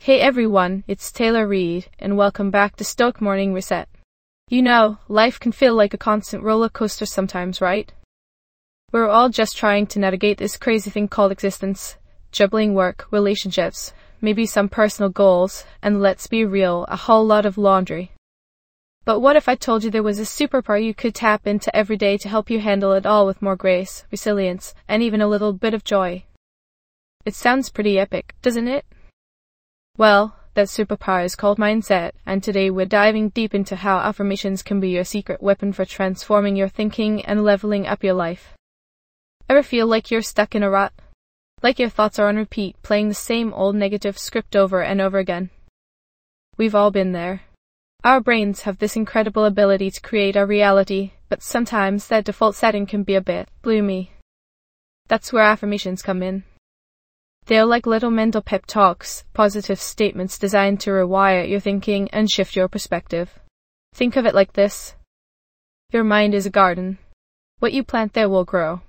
Hey everyone, it's Taylor Reed, and welcome back to Stoic Morning Reset. You know, life can feel like a constant roller coaster sometimes, right? We're all just trying to navigate this crazy thing called existence, juggling work, relationships, maybe some personal goals, and let's be real, a whole lot of laundry. But what if I told you there was a superpower you could tap into every day to help you handle it all with more grace, resilience, and even a little bit of joy? It sounds pretty epic, doesn't it? Well, that superpower is called mindset, and today we're diving deep into how affirmations can be your secret weapon for transforming your thinking and leveling up your life. Ever feel like you're stuck in a rut? Like your thoughts are on repeat, playing the same old negative script over and over again? We've all been there. Our brains have this incredible ability to create our reality, but sometimes that default setting can be a bit gloomy. That's where affirmations come in. They're like little mental pep talks, positive statements designed to rewire your thinking and shift your perspective. Think of it like this. Your mind is a garden. What you plant there will grow.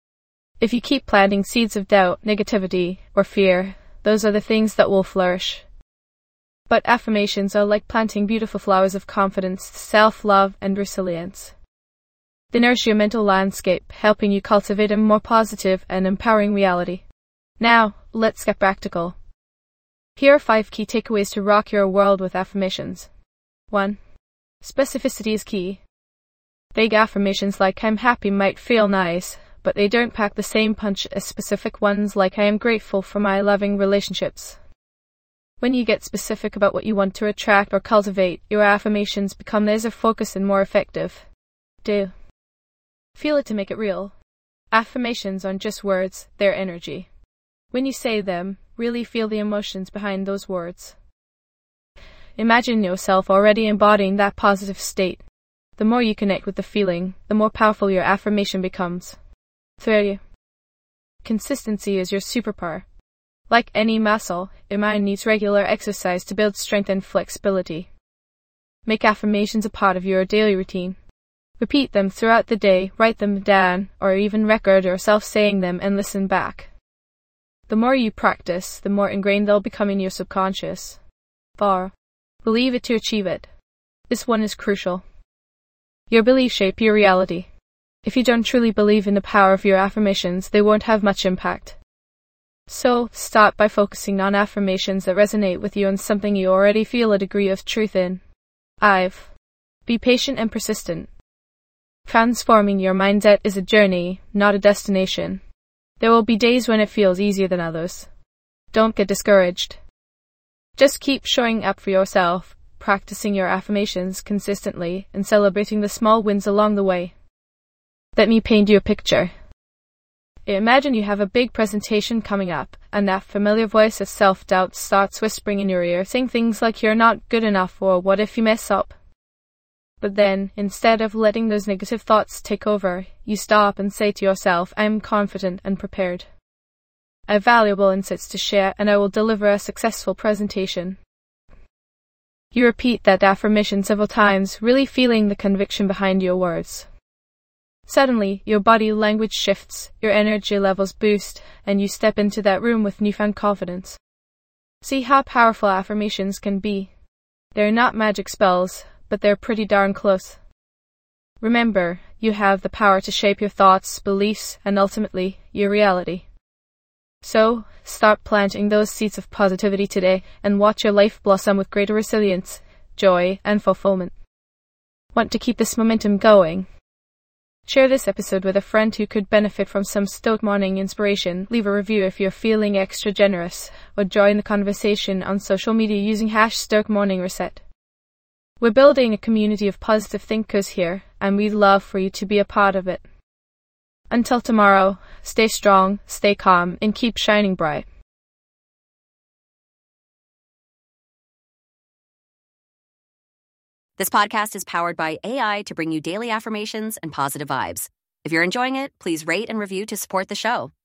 If you keep planting seeds of doubt, negativity, or fear, those are the things that will flourish. But affirmations are like planting beautiful flowers of confidence, self-love, and resilience. They nourish your mental landscape, helping you cultivate a more positive and empowering reality. Now, let's get practical. Here are 5 key takeaways to rock your world with affirmations. 1. Specificity is key. Vague affirmations like "I'm happy" might feel nice, but they don't pack the same punch as specific ones like "I am grateful for my loving relationships." When you get specific about what you want to attract or cultivate, your affirmations become laser-focused and more effective. 2. Feel it to make it real. Affirmations aren't just words, they're energy. When you say them, really feel the emotions behind those words. Imagine yourself already embodying that positive state. The more you connect with the feeling, the more powerful your affirmation becomes. 3. Consistency is your superpower. Like any muscle, your mind needs regular exercise to build strength and flexibility. Make affirmations a part of your daily routine. Repeat them throughout the day, write them down, or even record yourself saying them and listen back. The more you practice, the more ingrained they'll become in your subconscious. 4. Believe it to achieve it. This one is crucial. Your beliefs shape your reality. If you don't truly believe in the power of your affirmations, they won't have much impact. So, start by focusing on affirmations that resonate with you and something you already feel a degree of truth in. 5. Be patient and persistent. Transforming your mindset is a journey, not a destination. There will be days when it feels easier than others. Don't get discouraged. Just keep showing up for yourself, practicing your affirmations consistently, and celebrating the small wins along the way. Let me paint you a picture. Imagine you have a big presentation coming up, and that familiar voice of self-doubt starts whispering in your ear, saying things like "you're not good enough" or "what if you mess up?" But then, instead of letting those negative thoughts take over, you stop and say to yourself, "I am confident and prepared. I have valuable insights to share, and I will deliver a successful presentation." You repeat that affirmation several times, really feeling the conviction behind your words. Suddenly, your body language shifts, your energy levels boost, and you step into that room with newfound confidence. See how powerful affirmations can be. They're not magic spells, but they're pretty darn close. Remember, you have the power to shape your thoughts, beliefs, and ultimately, your reality. So, start planting those seeds of positivity today and watch your life blossom with greater resilience, joy, and fulfillment. Want to keep this momentum going? Share this episode with a friend who could benefit from some Stoic Morning inspiration. Leave a review if you're feeling extra generous, or join the conversation on social media using #StoicMorningReset. We're building a community of positive thinkers here, and we'd love for you to be a part of it. Until tomorrow, stay strong, stay calm, and keep shining bright. This podcast is powered by AI to bring you daily affirmations and positive vibes. If you're enjoying it, please rate and review to support the show.